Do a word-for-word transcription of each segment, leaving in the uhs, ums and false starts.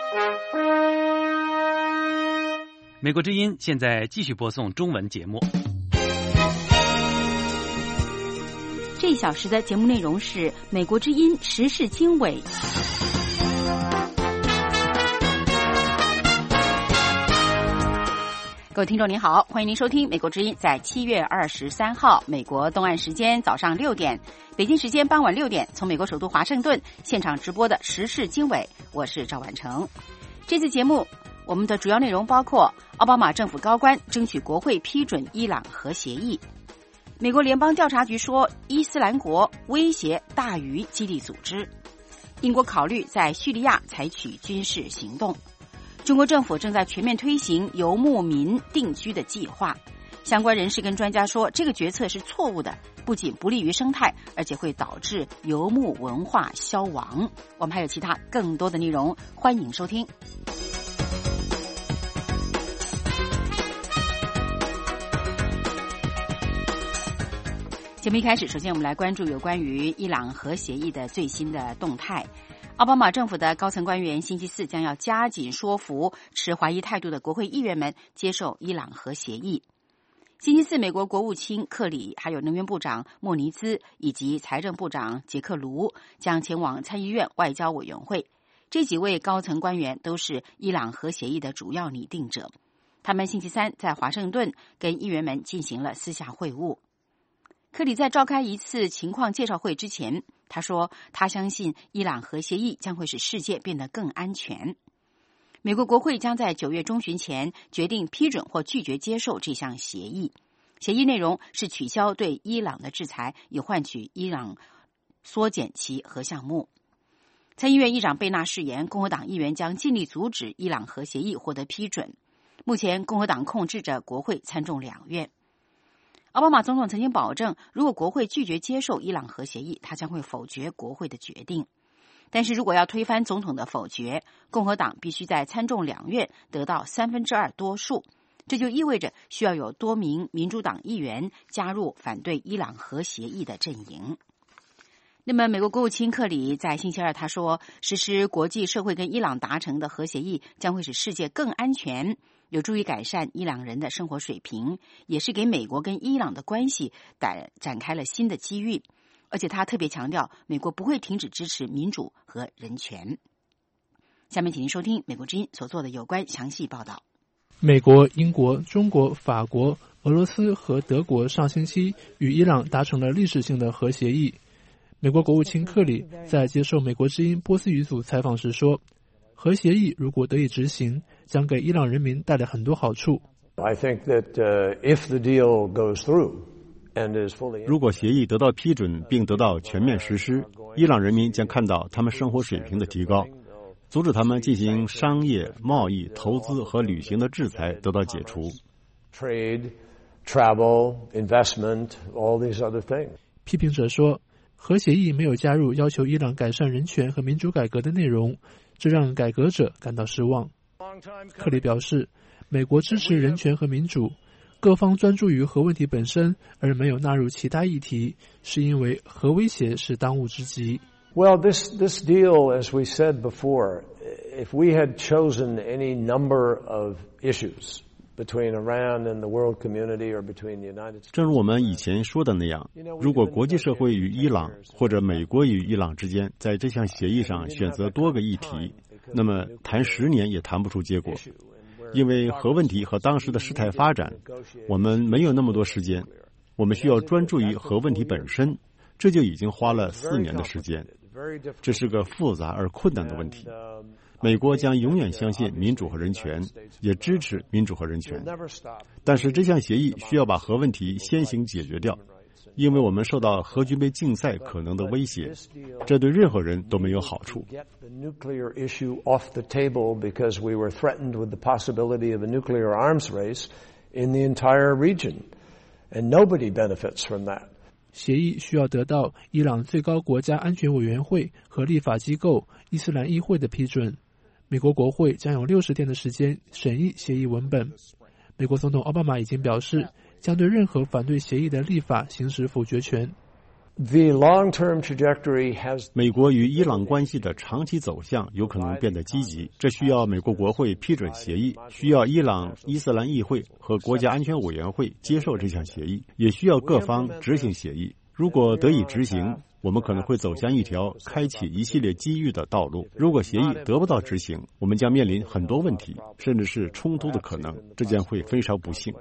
美国之音现在继续播送中文节目。 这一小时的节目内容是美国之音时事经纬。各位听众您好，欢迎您收听美国之音在七月二十三号美国东岸时间早上六点，北京时间傍晚六点，从美国首都华盛顿现场直播的时事经纬，我是赵婉成。这次节目我们的主要内容包括奥巴马政府高官争取国会批准伊朗核协议，美国联邦调查局说伊斯兰国威胁大于基地组织，英国考虑在叙利亚采取军事行动，中国政府正在全面推行游牧民定居的计划，相关人士跟专家说这个决策是错误的，不仅不利于生态，而且会导致游牧文化消亡。我们还有其他更多的内容，欢迎收听。节目一开始，首先我们来关注有关于伊朗核协议的最新的动态。奥巴马政府的高层官员星期四将要加紧说服持怀疑态度的国会议员们接受伊朗核协议。星期四，美国国务卿克里、还有能源部长莫尼兹以及财政部长杰克卢将前往参议院外交委员会。这几位高层官员都是伊朗核协议的主要拟定者。他们星期三在华盛顿跟议员们进行了私下会晤。克里在召开一次情况介绍会之前，他说他相信伊朗核协议将会使世界变得更安全。美国国会将在九月中旬前决定批准或拒绝接受这项协议。协议内容是取消对伊朗的制裁，以换取伊朗缩减其核项目。参议院议长贝纳誓言，共和党议员将尽力阻止伊朗核协议获得批准。目前共和党控制着国会参众两院。奥巴马总统曾经保证，如果国会拒绝接受伊朗核协议，他将会否决国会的决定。但是如果要推翻总统的否决，共和党必须在参众两院得到三分之二多数，这就意味着需要有多名民主党议员加入反对伊朗核协议的阵营。那么美国国务卿克里在星期二他说，实施国际社会跟伊朗达成的核协议将会使世界更安全，有助于改善伊朗人的生活水平，也是给美国跟伊朗的关系展展开了新的机遇。而且他特别强调，美国不会停止支持民主和人权。下面请您收听美国之音所做的有关详细报道。 美国、英国、中国、法国、俄罗斯和德国上星期与伊朗达成了历史性的核协议。美国国务卿克里在接受美国之音波斯语组采访时说，核协议如果得以执行，将给伊朗人民带来很多好处。 I think that, uh, if the deal goes through and is fully... 如果协议得到批准并得到全面实施，伊朗人民将看到他们生活水平的提高，阻止他们进行商业、贸易、投资和旅行的制裁得到解除。 Trade, travel, investment, all these other things. 批评者说，核协议没有加入要求伊朗改善人权和民主改革的内容，这让改革者感到失望。克里表示，美国支持人权和民主，各方专注于核问题本身，而没有纳入其他议题，是因为核威胁是当务之急。 Well, this, this deal, as we said before, if we had chosen any number of issues between Iran and the world community or between the United States... 正如我们以前说的那样，如果国际社会与伊朗或者美国与伊朗之间在这项协议上选择多个议题，那么谈十年也谈不出结果。因为核问题和当时的事态发展，我们没有那么多时间，我们需要专注于核问题本身，这就已经花了四年的时间。这是个复杂而困难的问题。美国将永远相信民主和人权，也支持民主和人权。但是这项协议需要把核问题先行解决掉，因为我们受到核军备竞赛可能的威胁，这对任何人都没有好处。 协议需要得到伊朗最高国家安全委员会和立法机构伊斯兰议会的批准。美国国会将有六十天的时间审议协议文本。美国总统奥巴马已经表示，将对任何反对协议的立法行使否决权。 The long-term trajectory has 美国与伊朗关系的长期走向有可能变得积极，这需要美国国会批准协议，需要伊朗伊斯兰议会和国家安全委员会接受这项协议，也需要各方执行协议。如果得以执行，我们可能会走向一条开启一系列机遇的道路。如果协议得不到执行，我们将面临很多问题，甚至是冲突的可能，这将会非常不幸。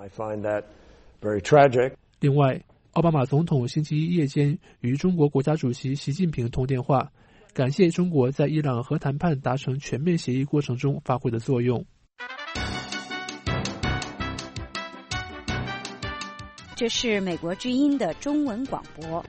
另外，奥巴马总统星期一夜间与中国国家主席习近平通电话，感谢中国在伊朗核谈判达成全面协议过程中发挥的作用。 这是美国之音的中文广播。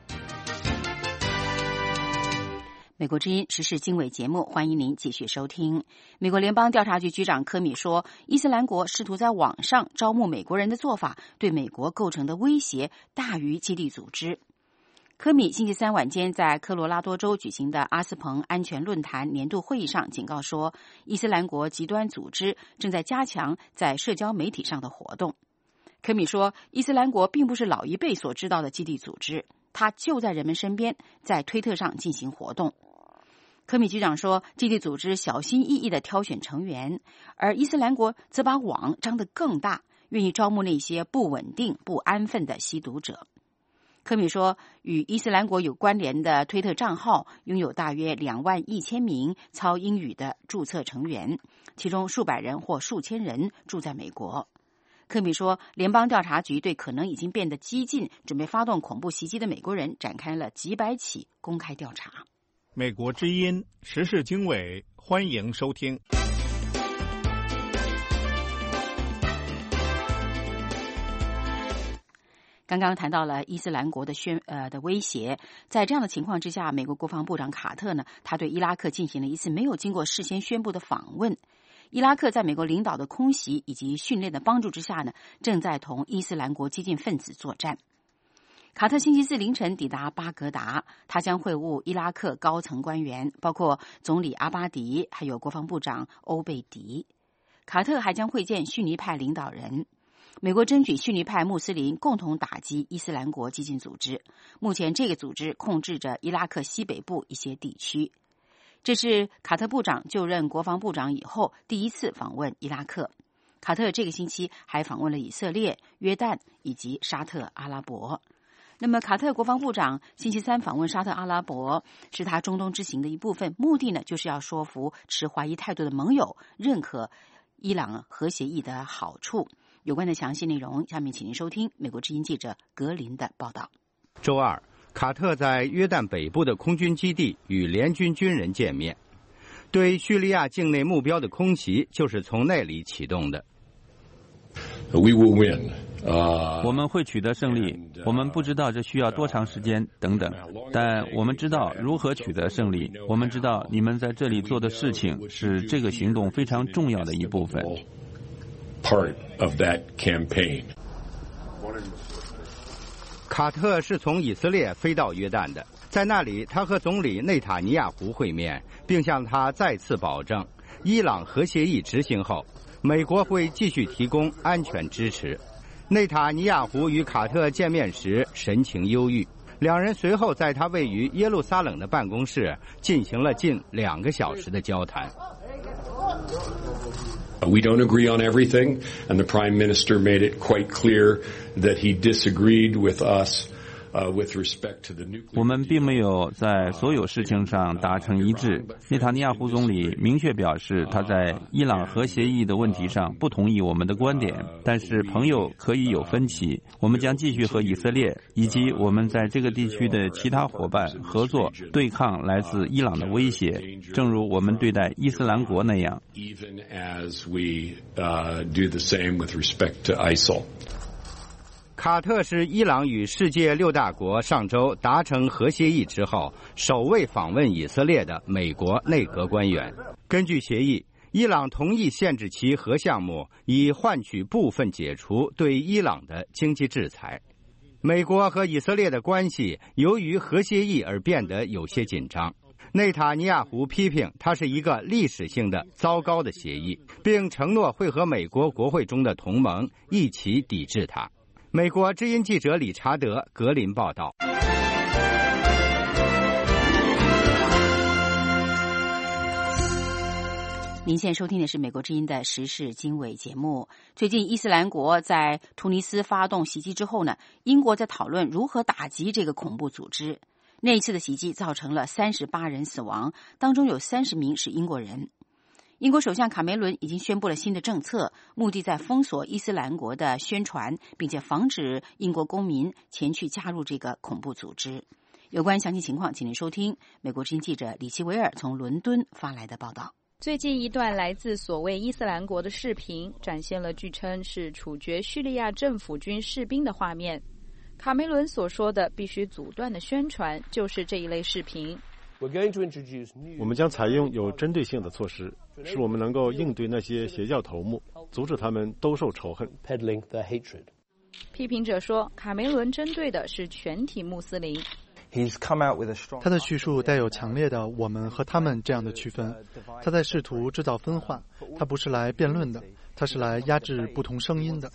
美国之音时事经纬节目，欢迎您继续收听。美国联邦调查局局长科米说，伊斯兰国试图在网上招募美国人的做法，对美国构成的威胁大于基地组织。科米星期三晚间在科罗拉多州举行的阿斯彭安全论坛年度会议上警告说，伊斯兰国极端组织正在加强在社交媒体上的活动。科米说，伊斯兰国并不是老一辈所知道的基地组织，它就在人们身边，在推特上进行活动。科米局长说，基地组织小心翼翼地挑选成员，而伊斯兰国则把网张得更大，愿意招募那些不稳定、不安分的吸毒者。科米说，与伊斯兰国有关联的推特账号拥有大约两万一千名操英语的注册成员，其中数百人或数千人住在美国。科米说，联邦调查局对可能已经变得激进、准备发动恐怖袭击的美国人展开了几百起公开调查。 美国之音时事经纬，欢迎收听。 刚刚谈到了伊斯兰国的宣呃的威胁，在这样的情况之下，美国国防部长卡特呢，他对伊拉克进行了一次没有经过事先宣布的访问。伊拉克在美国领导的空袭以及训练的帮助之下呢，正在同伊斯兰国激进分子作战。卡特星期四凌晨抵达巴格达，他将会晤伊拉克高层官员，包括总理阿巴迪，还有国防部长欧贝迪。卡特还将会见逊尼派领导人。美国争取逊尼派穆斯林共同打击伊斯兰国激进组织。目前这个组织控制着伊拉克西北部一些地区。这是卡特部长就任国防部长以后第一次访问伊拉克。卡特这个星期还访问了以色列、约旦以及沙特阿拉伯。那么卡特国防部长星期三访问沙特阿拉伯是他中东之行的一部分，目的呢就是要说服持怀疑态度的盟友认可伊朗核协议的好处。有关的详细内容，下面请您收听美国之音记者格林的报道。 周二，卡特在约旦北部的空军基地与联军军人见面，对叙利亚境内目标的空袭就是从那里启动的。 We will win. 我们会取得胜利，我们不知道这需要多长时间等等，但我们知道如何取得胜利。我们知道你们在这里做的事情是这个行动非常重要的一部分。 Part of that campaign. 卡特是从以色列飞到约旦的，在那里他和总理内塔尼亚胡会面，并向他再次保证，伊朗核协议执行后，美国会继续提供安全支持。内塔尼亚胡与卡特见面时神情忧郁，两人随后在他位于耶路撒冷的办公室进行了近两个小时的交谈。 We don't agree on everything, and the Prime Minister made it quite clear that he disagreed with us uh, with respect to the nuclear. 我们并没有在所有事情上达成一致。内塔尼亚胡总理明确表示，他在伊朗核协议的问题上不同意我们的观点，但是朋友可以有分歧。我们将继续和以色列以及我们在这个地区的其他伙伴合作，对抗来自伊朗的威胁，正如我们对待伊斯兰国那样。 Even as we uh, do the same with respect to I S I L. 卡特是伊朗与世界六大国上周达成核协议之后首位访问以色列的美国内阁官员。根据协议，伊朗同意限制其核项目，以换取部分解除对伊朗的经济制裁。美国和以色列的关系由于核协议而变得有些紧张。内塔尼亚胡批评它是一个历史性的糟糕的协议，并承诺会和美国国会中的同盟一起抵制它。美国之音记者理查德·格林报道。 您现在收听的是美国之音的时事经纬节目。最近伊斯兰国在突尼斯发动袭击之后呢，英国在讨论如何打击这个恐怖组织。那一次的袭击造成了三十八人死亡，当中有三十名是英国人。英国首相卡梅伦已经宣布了新的政策，目的在封锁伊斯兰国的宣传，并且防止英国公民前去加入这个恐怖组织。有关详细情况，请您收听美国之音记者李奇维尔从伦敦发来的报道。 最近一段来自所谓伊斯兰国的视频展现了据称是处决叙利亚政府军士兵的画面。卡梅伦所说的必须阻断的宣传就是这一类视频。 我们将采用有针对性的措施，使我们能够应对那些邪教头目，阻止他们兜售仇恨。 批评者说，卡梅伦针对的是全体穆斯林。 他的叙述带有强烈的我们和他们这样的区分，他在试图制造分化，他不是来辩论的，他是来压制不同声音的。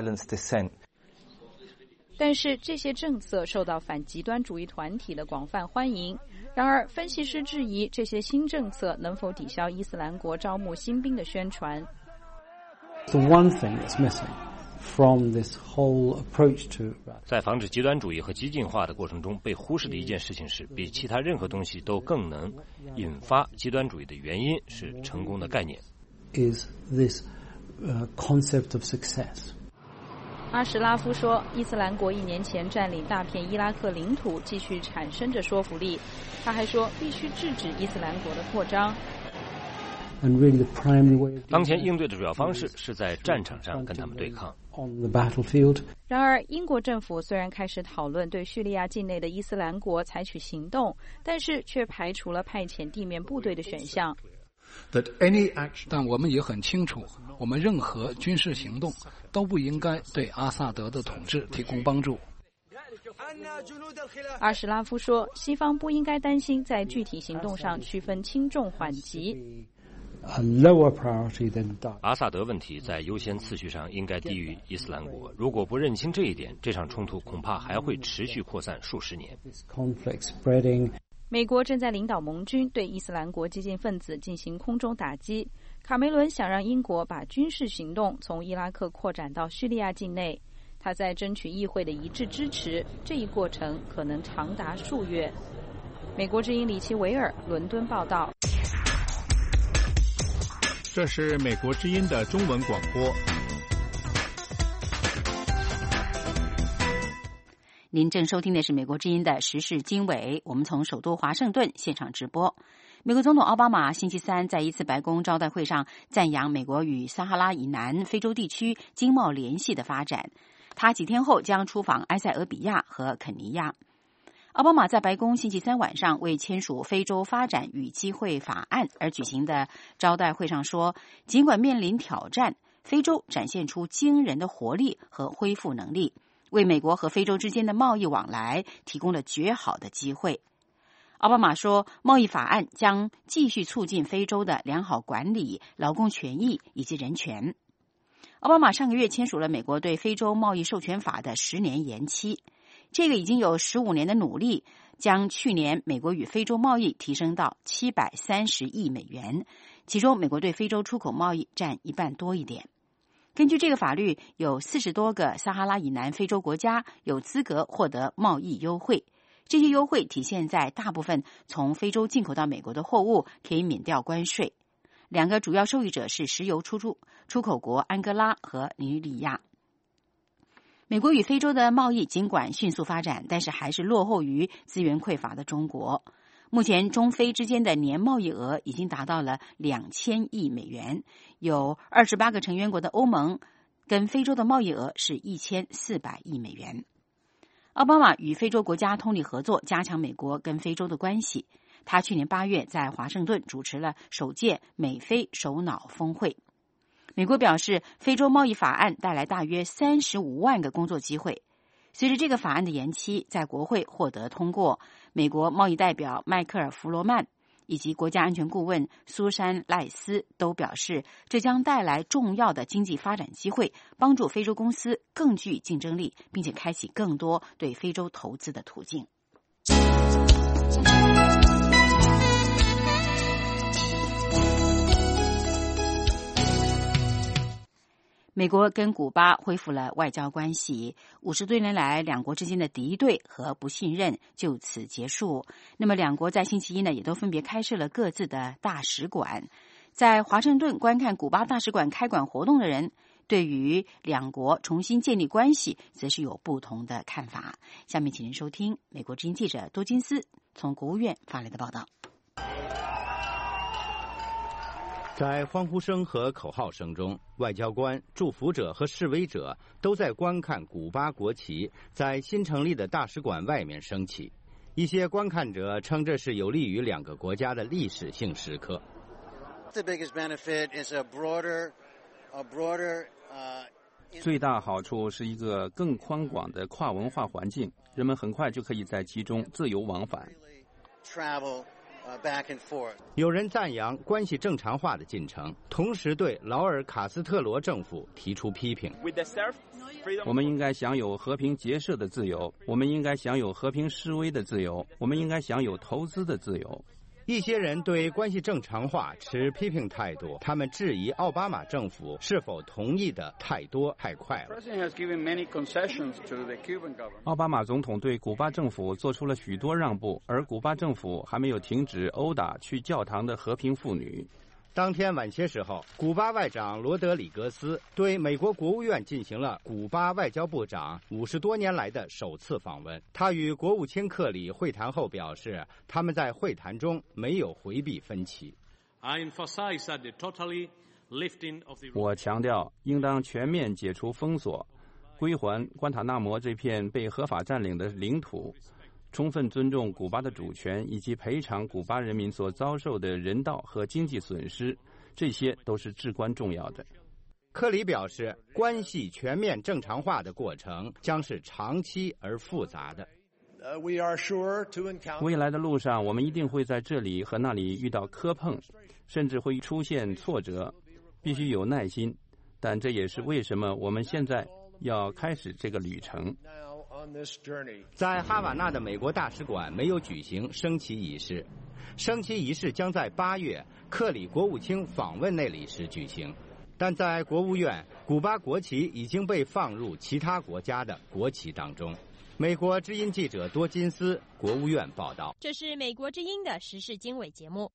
但是这些政策受到反极端主义团体的广泛欢迎。然而分析师质疑这些新政策能否抵消伊斯兰国招募新兵的宣传。 The one thing that's missing from this whole approach to 在防止极端主义和激进化的过程中被忽视的一件事情是，比其他任何东西都更能引发极端主义的原因是成功的概念。 is this uh, concept of success. 阿什拉夫说，伊斯兰国一年前占领大片伊拉克领土继续产生着说服力。他还说必须制止伊斯兰国的扩张。 当前应对的主要方式是在战场上跟他们对抗。 然而，英国政府虽然开始讨论对叙利亚境内的伊斯兰国采取行动，但是却排除了派遣地面部队的选项。 但我们也很清楚，我们任何军事行动都不应该对阿萨德的统治提供帮助。 阿什拉夫说，西方不应该担心在具体行动上区分轻重缓急。 阿萨德问题在优先次序上应该低于伊斯兰国。如果不认清这一点，这场冲突恐怕还会持续扩散数十年。 美国正在领导盟军对伊斯兰国激进分子进行空中打击。卡梅伦想让英国把军事行动从伊拉克扩展到叙利亚境内。他在争取议会的一致支持，这一过程可能长达数月。美国之音李奇维尔伦敦报道。 这是美国之音的中文广播。 您正收听的是美国之音的时事经纬，我们从首都华盛顿现场直播。美国总统奥巴马星期三在一次白宫招待会上赞扬美国与撒哈拉以南非洲地区经贸联系的发展。他几天后将出访埃塞俄比亚和肯尼亚。奥巴马在白宫星期三晚上为签署非洲发展与机会法案而举行的招待会上说，尽管面临挑战，非洲展现出惊人的活力和恢复能力，为美国和非洲之间的贸易往来提供了绝好的机会。奥巴马说，贸易法案将继续促进非洲的良好管理、劳工权益以及人权。奥巴马上个月签署了美国对非洲贸易授权法的十年延期。这个已经有十五年的努力，将去年美国与非洲贸易提升到七百三十亿美元，其中美国对非洲出口贸易占一半多一点。根据这个法律，有四十多个撒哈拉以南非洲国家有资格获得贸易优惠。这些优惠体现在大部分从非洲进口到美国的货物可以免掉关税。两个主要受益者是石油出入出口国安哥拉和尼日利亚。美国与非洲的贸易尽管迅速发展，但是还是落后于资源匮乏的中国。目前中非之间的年贸易额已经达到了两千亿美元，有二十八个成员国的欧盟跟非洲的贸易额是一千四百亿美元。奥巴马与非洲国家通力合作，加强美国跟非洲的关系。他去年八月在华盛顿主持了首届美非首脑峰会。美国表示，非洲贸易法案带来大约三十五万个工作机会。随着这个法案的延期，在国会获得通过，美国贸易代表迈克尔·弗罗曼以及国家安全顾问苏珊·赖斯都表示，这将带来重要的经济发展机会，帮助非洲公司更具竞争力，并且开启更多对非洲投资的途径。 美国跟古巴恢复了外交关系，五十多年来两国之间的敌对和不信任就此结束。那么两国在星期一呢，也都分别开设了各自的大使馆。在华盛顿观看古巴大使馆开馆活动的人，对于两国重新建立关系，则是有不同的看法。下面请您收听美国之音记者多金斯从国务院发来的报道。 在欢呼声和口号声中，外交官、祝福者和示威者都在观看古巴国旗在新成立的大使馆外面升起。一些观看者称这是有利于两个国家的历史性时刻。 最大好处是一个更宽广的跨文化环境，人们很快就可以在其中自由往返。 有人赞扬关系正常化的进程，同时对劳尔·卡斯特罗政府提出批评。 我们应该享有和平结社的自由，我们应该享有和平示威的自由，我们应该享有投资的自由。 一些人对关系正常化持批评态度，他们质疑奥巴马政府是否同意的太多太快了。 奥巴马总统对古巴政府做出了许多让步，而古巴政府还没有停止殴打去教堂的和平妇女。 当天晚些时候，古巴外长罗德里格斯对美国国务院进行了古巴外交部长五十多年来的首次访问。他与国务卿克里会谈后表示，他们在会谈中没有回避分歧。 我强调，应当全面解除封锁，归还关塔纳摩这片被合法占领的领土，充分尊重古巴的主权，以及赔偿古巴人民所遭受的人道和经济损失，这些都是至关重要的。 克里表示，关系全面正常化的过程将是长期而复杂的。 未来的路上，我们一定会在这里和那里遇到磕碰，甚至会出现挫折，必须有耐心。但这也是为什么我们现在要开始这个旅程。 在哈瓦那的美国大使馆没有举行升旗仪式，升旗仪式将在八月克里国务卿访问那里时举行。但在国务院，古巴国旗已经被放入其他国家的国旗当中。美国之音记者多金斯，国务院报道。 这是美国之音的时事经纬节目。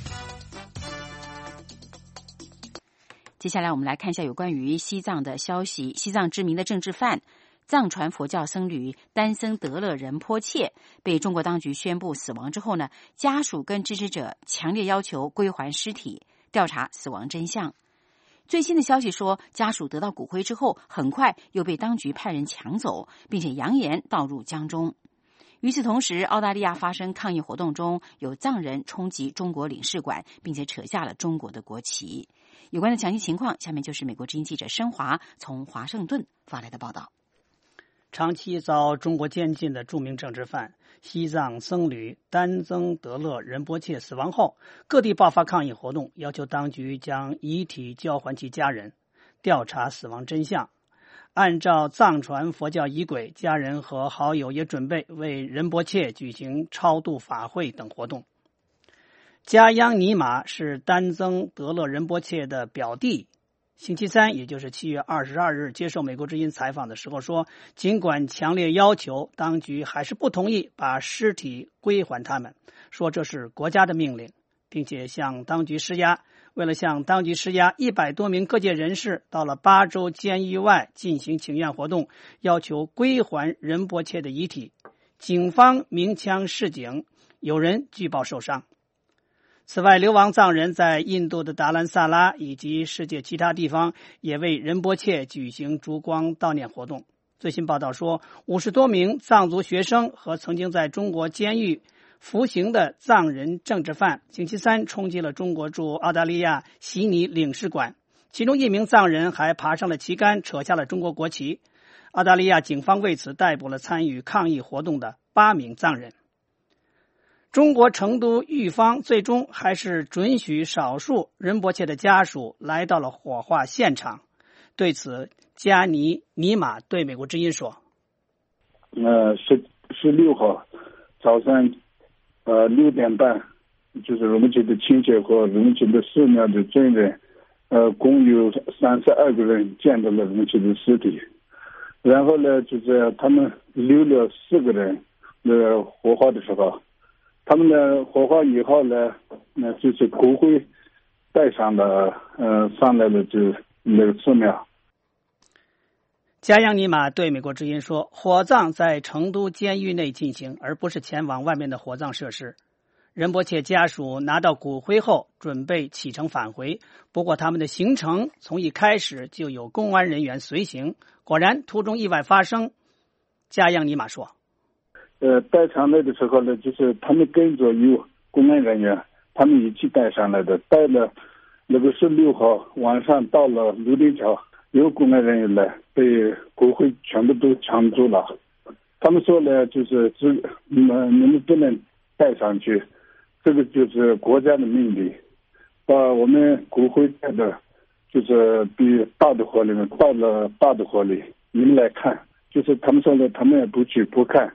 接下来我们来看一下有关于西藏的消息。西藏知名的政治犯藏传佛教僧侣丹僧德勒仁波切被中国当局宣布死亡之后呢，家属跟支持者强烈要求归还尸体，调查死亡真相。最新的消息说，家属得到骨灰之后，很快又被当局派人抢走，并且扬言倒入江中。与此同时，澳大利亚发生抗议活动中，有藏人冲击中国领事馆，并且扯下了中国的国旗。有关的详细情况，下面就是美国之音记者申华从华盛顿发来的报道。 长期遭中国监禁的著名政治犯西藏僧侣丹增德勒仁波切死亡后，各地爆发抗议活动，要求当局将遗体交还其家人，调查死亡真相。按照藏传佛教仪轨，家人和好友也准备为仁波切举行超度法会等活动。加央尼玛是丹增德勒仁波切的表弟，星期三，也就是七月二十二日，接受美国之音采访的时候说，尽管强烈要求，当局还是不同意把尸体归还他们，说这是国家的命令，并且向当局施压。为了向当局施压，一百多名各界人士到了巴州监狱外进行请愿活动，要求归还仁波切的遗体。警方鸣枪示警，有人据报受伤。此外，流亡藏人在印度的达兰萨拉以及世界其他地方也为仁波切举行烛光悼念活动。最新报道说，五十多名藏族学生和曾经在中国监狱服刑的藏人政治犯星期三冲击了中国驻澳大利亚悉尼领事馆，其中一名藏人还爬上了旗杆，扯下了中国国旗。澳大利亚警方为此逮捕了参与抗议活动的八名藏人。中国成都狱方最终还是准许少数仁波切的家属来到了火化现场。对此，加尼尼玛对美国之音说： 呃，十十六号早上呃六点半，就是仁波切的亲戚和仁波切的寺庙的尊人呃，共有三十二个人见到了人妻的尸体，然后呢，就是他们留了四个人呃火化的时候，他们呢火化以后呢，那就是骨灰带上了呃上来了就那个寺庙。 加扬尼玛对美国之音说，火葬在成都监狱内进行，而不是前往外面的火葬设施。仁波切家属拿到骨灰后准备启程返回，不过他们的行程从一开始就有公安人员随行，果然途中意外发生。加扬尼玛说， 呃，带上来的时候呢，就是他们跟着有公安人员，他们一起带上来的，带了那个十六号晚上到了泸定桥，有公安人员来，被骨灰全部都抢走了。他们说呢，就是只你们你们不能带上去，这个就是国家的命令，把我们骨灰带的，就是比大的河里面到了大的河里，你们来看，就是他们说的，他们也不去不看。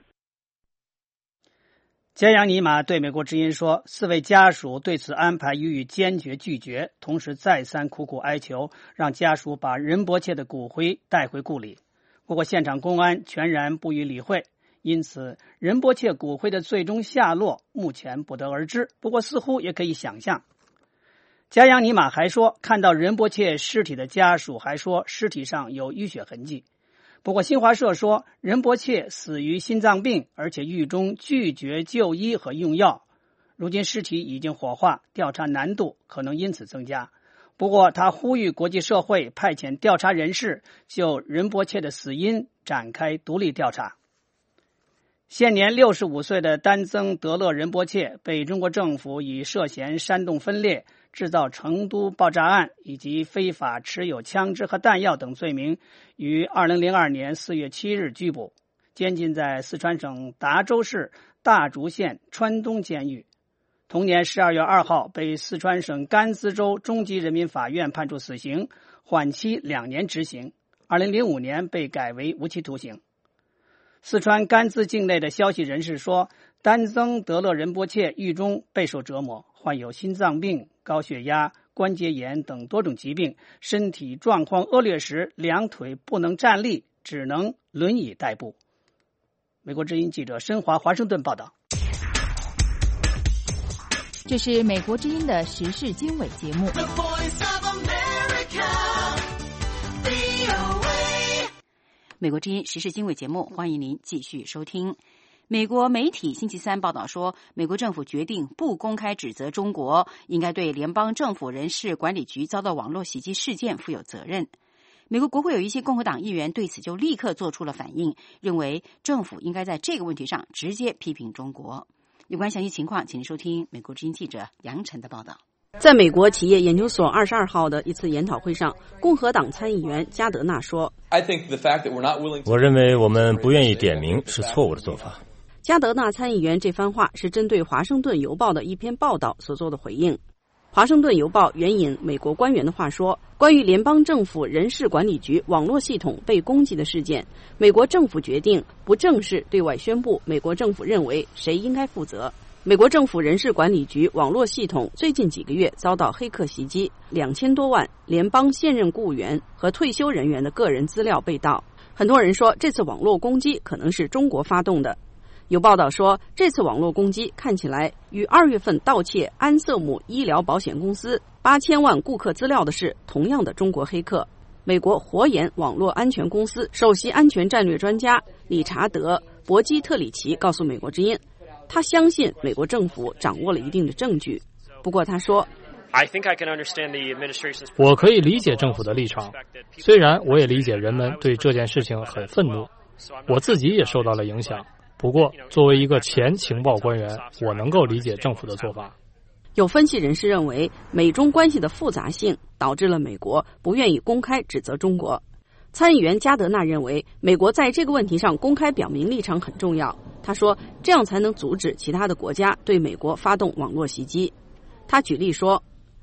加扬尼玛对美国之音说，四位家属对此安排予以坚决拒绝，同时再三苦苦哀求，让家属把仁波切的骨灰带回故里。不过现场公安全然不予理会，因此仁波切骨灰的最终下落目前不得而知，不过似乎也可以想象。加扬尼玛还说，看到仁波切尸体的家属还说尸体上有淤血痕迹。不过新华社说，仁波切死于心脏病，而且狱中拒绝就医和用药。如今尸体已经火化，调查难度可能因此增加。不过他呼吁国际社会派遣调查人士就仁波切的死因展开独立调查。现年六十五岁的丹增德勒仁波切被中国政府以涉嫌煽动分裂、制造成都爆炸案以及非法持有枪支和弹药等罪名，于二零零二年四月七日拘捕，监禁在四川省达州市大竹县川东监狱。同年十二月二号被四川省甘孜州中级人民法院判处死刑，缓期两年执行。二零零五年被改为无期徒刑。四川甘孜境内的消息人士说，丹增德勒仁波切狱中备受折磨，患有心脏病、高血压、关节炎等多种疾病，身体状况恶劣时，两腿不能站立，只能轮椅代步。美国之音记者申华华盛顿报道。 这是美国之音的时事经纬节目。美国之音时事经纬节目，欢迎您继续收听。美国媒体星期三报道说，美国政府决定不公开指责中国应该对联邦政府人事管理局遭到网络袭击事件负有责任。美国国会有一些共和党议员对此就立刻做出了反应，认为政府应该在这个问题上直接批评中国。有关详细情况，请您收听美国之音记者杨晨的报道。 在美国企业研究所二十二号的一次研讨会上，共和党参议员加德纳说， 我认为我们不愿意点名是错误的做法。 加德纳参议员这番话是针对《华盛顿邮报》的一篇报道所做的回应。《华盛顿邮报》援引美国官员的话说，关于联邦政府人事管理局网络系统被攻击的事件，美国政府决定不正式对外宣布美国政府认为谁应该负责。美国政府人事管理局网络系统最近几个月遭到黑客袭击，两千多万联邦现任雇员和退休人员的个人资料被盗。很多人说这次网络攻击可能是中国发动的。有报道说，这次网络攻击看起来与二月份盗窃安瑟姆医疗保险公司八千万顾客资料的是同样的中国黑客。美国火眼网络安全公司首席安全战略专家理查德·博基特里奇告诉美国之音，他相信美国政府掌握了一定的证据。不过他说， 我可以理解政府的立场，虽然我也理解人们对这件事情很愤怒，我自己也受到了影响。不过作为一个前情报官员，我能够理解政府的做法。 有分析人士认为，美中关系的复杂性导致了美国不愿意公开指责中国。参议员加德纳认为，美国在这个问题上公开表明立场很重要。他说，这样才能阻止其他的国家对美国发动网络袭击。他举例说，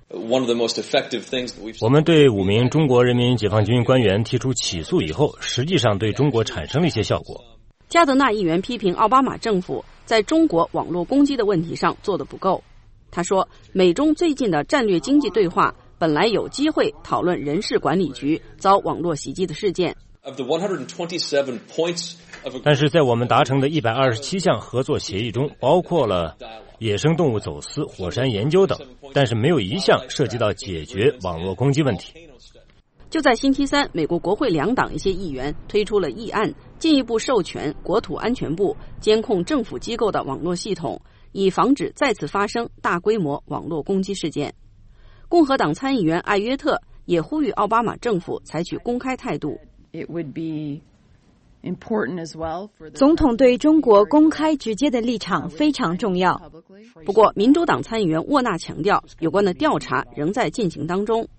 我们对五名中国人民解放军官员提出起诉以后，实际上对中国产生了一些效果。 加德纳议员批评奥巴马政府在中国网络攻击的问题上做得不够。他说，美中最近的战略经济对话本来有机会讨论人事管理局遭网络袭击的事件。 但是在我们达成的一百二十七项合作协议中，包括了野生动物走私、火山研究等，但是没有一项涉及到解决网络攻击问题。 就在星期三，美国国会两党一些议员推出了议案，进一步授权国土安全部监控政府机构的网络系统，以防止再次发生大规模网络攻击事件。共和党参议员艾约特也呼吁奥巴马政府采取公开态度。 总统对中国公开直接的立场非常重要。 不过，民主党参议员沃纳强调，有关的调查仍在进行当中。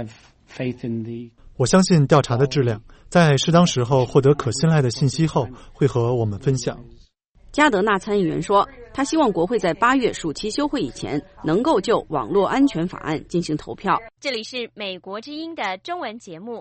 我相信调查的质量，在适当时候获得可信赖的信息后，会和我们分享。 加德纳参议员说，他希望国会在八月暑期休会以前能够就网络安全法案进行投票。 这里是美国之音的中文节目。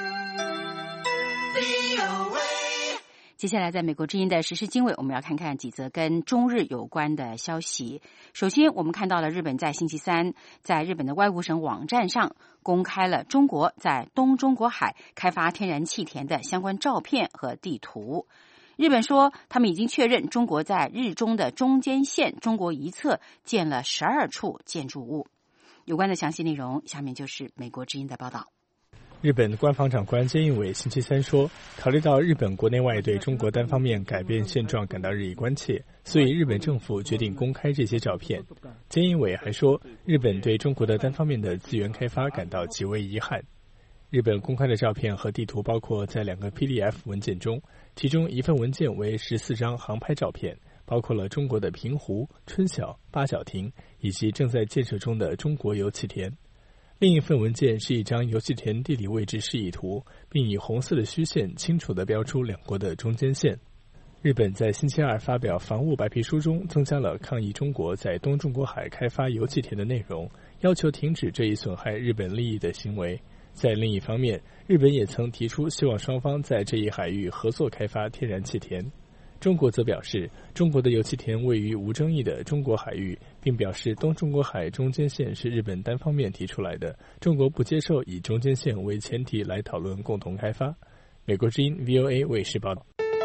接下来，在美国之音的时事经纬，我们要看看几则跟中日有关的消息。首先，我们看到了日本在星期三在日本的外务省网站上公开了中国在东中国海开发天然气田的相关照片和地图。日本说，他们已经确认中国在日中的中间线中国一侧建了十二处建筑物。有关的详细内容，下面就是美国之音的报道。 日本官房长官菅义伟星期三说，考虑到日本国内外对中国单方面改变现状感到日益关切，所以日本政府决定公开这些照片。菅义伟还说，日本对中国的单方面的资源开发感到极为遗憾。日本公开的照片和地图包括在两个 P D F 文件中，其中一份文件为十四张航拍照片，包括了中国的平湖、春晓、八角亭以及正在建设中的中国油气田。另一份文件是一张油气田地理位置示意图，并以红色的虚线清楚地标出两国的中间线。日本在星期二发表防务白皮书中增加了抗议中国在东中国海开发油气田的内容，要求停止这一损害日本利益的行为。在另一方面，日本也曾提出希望双方在这一海域合作开发天然气田。中国则表示，中国的油气田位于无争议的中国海域，并表示东中国海中间线是日本单方面提出来的，中国不接受以中间线为前提来讨论共同开发。美国之音 V O A 卫视报道。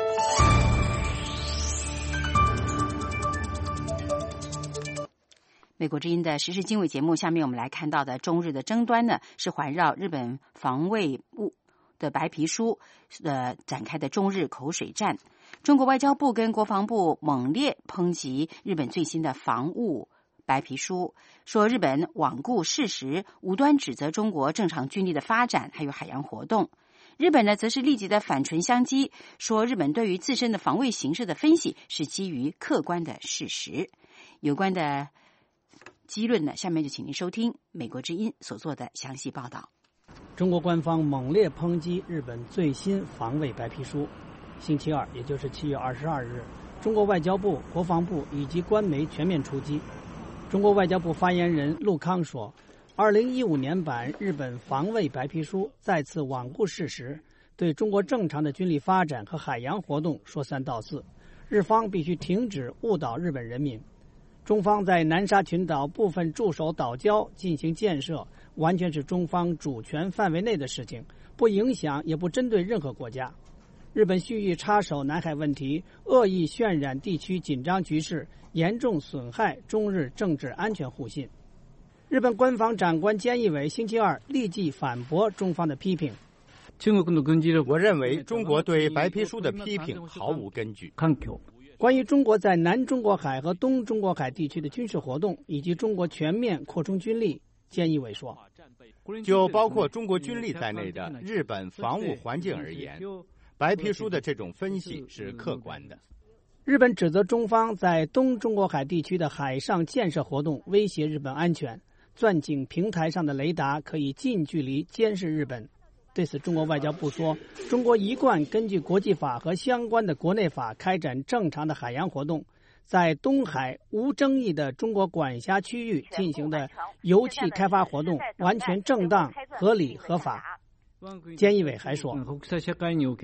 美国之音的时事经纬节目，下面我们来看到的中日的争端呢，是环绕日本防卫部的白皮书呃展开的中日口水战。中国外交部跟国防部猛烈抨击日本最新的防务白皮书，说日本罔顾事实，无端指责中国正常军力的发展还有海洋活动。日本呢，则是立即的反唇相讥，说日本对于自身的防卫形势的分析是基于客观的事实。有关的激论呢，下面就请您收听美国之音所做的详细报道。 中国官方猛烈抨击日本最新防卫白皮书。星期二，也就是七月二十二日，中国外交部、国防部以及官媒全面出击。中国外交部发言人陆康说，二零一五年版日本防卫白皮书再次罔顾事实，对中国正常的军力发展和海洋活动说三道四，日方必须停止误导日本人民。中方在南沙群岛部分驻守岛礁进行建设，完全是中方主权范围内的事情，不影响也不针对任何国家。日本蓄意插手南海问题，恶意渲染地区紧张局势，严重损害中日政治安全互信。日本官房长官菅义伟星期二立即反驳中方的批评。 我认为中国对白皮书的批评毫无根据。 关于中国在南中国海和东中国海地区的军事活动以及中国全面扩充军力，菅义伟说， 就包括中国军力在内的日本防务环境而言，白皮书的这种分析是客观的。 日本指责中方在东中国海地区的海上建设活动威胁日本安全，钻井平台上的雷达可以近距离监视日本。对此，中国外交部说，中国一贯根据国际法和相关的国内法开展正常的海洋活动，在东海无争议的中国管辖区域进行的油气开发活动完全正当、合理、合法。菅义伟还说，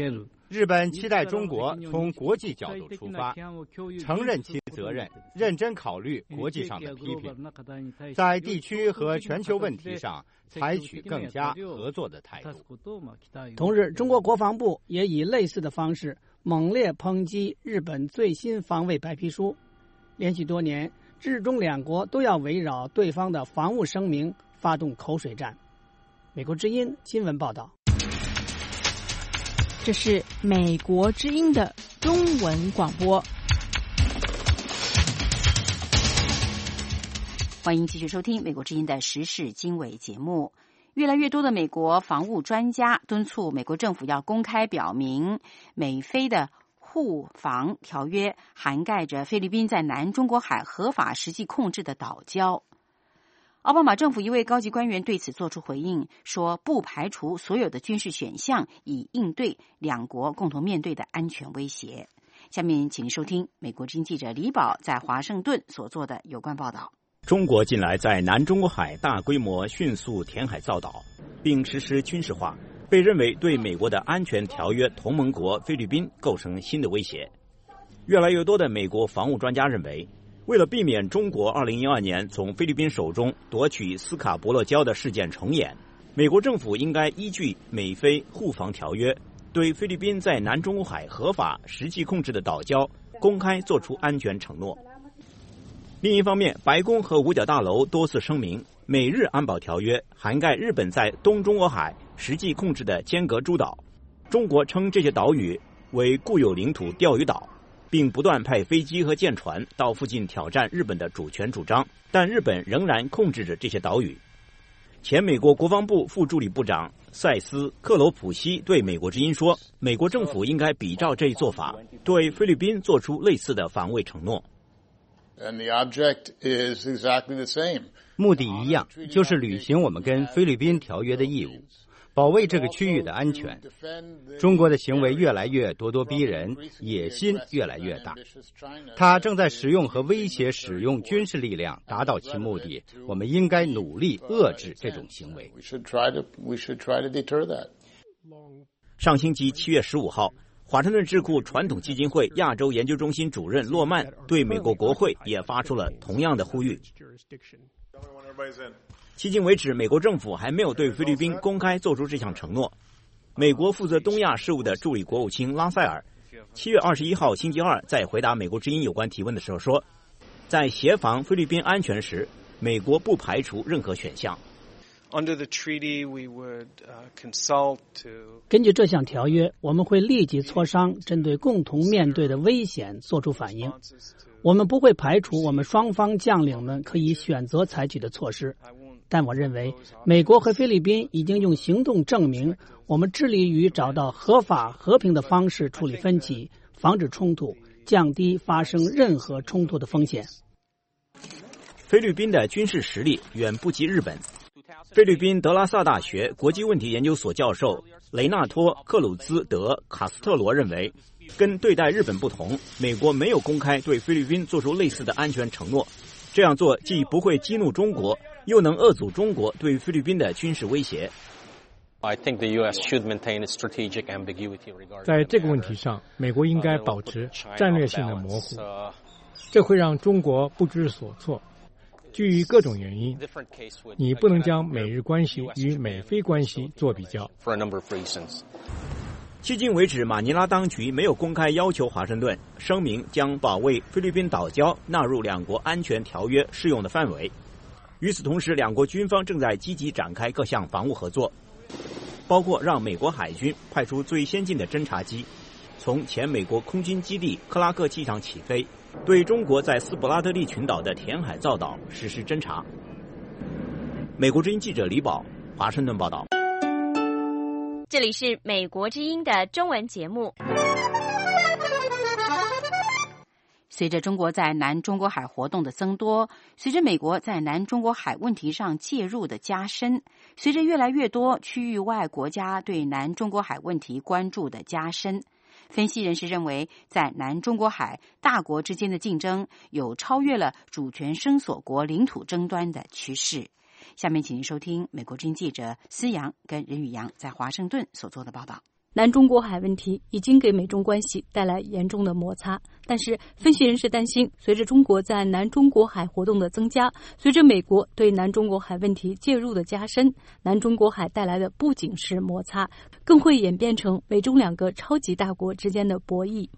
日本期待中国从国际角度出发，承认其责任，认真考虑国际上的批评，在地区和全球问题上采取更加合作的态度。 同日，中国国防部也以类似的方式猛烈抨击日本最新防卫白皮书，连续多年，日中两国都要围绕对方的防务声明发动口水战。美国之音新闻报道。 这是美国之音的中文广播。 欢迎继续收听美国之音的时事经纬节目。越来越多的美国防务专家敦促美国政府要公开表明美菲的互防条约涵盖着菲律宾在南中国海合法实际控制的岛礁。奥巴马政府一位高级官员对此作出回应，说不排除所有的军事选项，以应对两国共同面对的安全威胁。下面请收听美国之音记者李宝在华盛顿所做的有关报道。 中国近来在南中国海大规模迅速填海造岛，并实施军事化，被认为对美国的安全条约同盟国菲律宾构成新的威胁。越来越多的美国防务专家认为，为了避免中国二零一二年从菲律宾手中夺取斯卡伯勒礁的事件重演，美国政府应该依据美菲互防条约，对菲律宾在南中国海合法实际控制的岛礁公开做出安全承诺。另一方面，白宫和五角大楼多次声明，美日安保条约涵盖日本在东中国海实际控制的尖阁诸岛，中国称这些岛屿为固有领土钓鱼岛，并不断派飞机和舰船到附近挑战日本的主权主张，但日本仍然控制着这些岛屿。前美国国防部副助理部长塞斯·克罗普西对美国之音说，美国政府应该比照这一做法，对菲律宾做出类似的防卫承诺。 目的一样，就是履行我们跟菲律宾条约的义务，保卫这个区域的安全。中国的行为越来越咄咄逼人，野心越来越大，他正在使用和威胁使用军事力量达到其目的，我们应该努力遏制这种行为。 上星期七月十五号，华盛顿智库传统基金会亚洲研究中心主任洛曼对美国国会也发出了同样的呼吁。迄今为止，美国政府还没有对菲律宾公开做出这项承诺。美国负责东亚事务的助理国务卿拉塞尔七月二十一号星期二在回答美国之音有关提问的时候说，在协防菲律宾安全时，美国不排除任何选项。 根据这项条约，我们会立即磋商针对共同面对的危险做出反应。我们不会排除我们双方将领们可以选择采取的措施，但我认为美国和菲律宾已经用行动证明，我们致力于找到合法和平的方式处理分歧，防止冲突，降低发生任何冲突的风险。 菲律宾的军事实力远不及日本。菲律宾德拉萨大学国际问题研究所教授雷纳托·克鲁兹·德·卡斯特罗认为，跟对待日本不同，美国没有公开对菲律宾做出类似的安全承诺，这样做既不会激怒中国，又能遏阻中国对菲律宾的军事威胁。 在这个问题上，美国应该保持战略性的模糊，这会让中国不知所措。基于各种原因，你不能将美日关系与美菲关系做比较。 迄今为止，马尼拉当局没有公开要求华盛顿声明将保卫菲律宾岛礁纳入两国安全条约适用的范围。与此同时，两国军方正在积极展开各项防务合作，包括让美国海军派出最先进的侦察机，从前美国空军基地克拉克机场起飞，对中国在斯普拉特利群岛的填海造岛实施侦察。美国之音记者李宝，华盛顿报道。 这里是美国之音的中文节目。 随着中国在南中国海活动的增多，随着美国在南中国海问题上介入的加深，随着越来越多区域外国家对南中国海问题关注的加深，分析人士认为，在南中国海大国之间的竞争有超越了主权声索国领土争端的趋势。下面请您收听美国之音记者思阳跟任宇阳在华盛顿所做的报道。 南中国海问题已经给美中关系带来严重的摩擦，但是分析人士担心，随着中国在南中国海活动的增加，随着美国对南中国海问题介入的加深，南中国海带来的不仅是摩擦，更会演变成美中两个超级大国之间的博弈。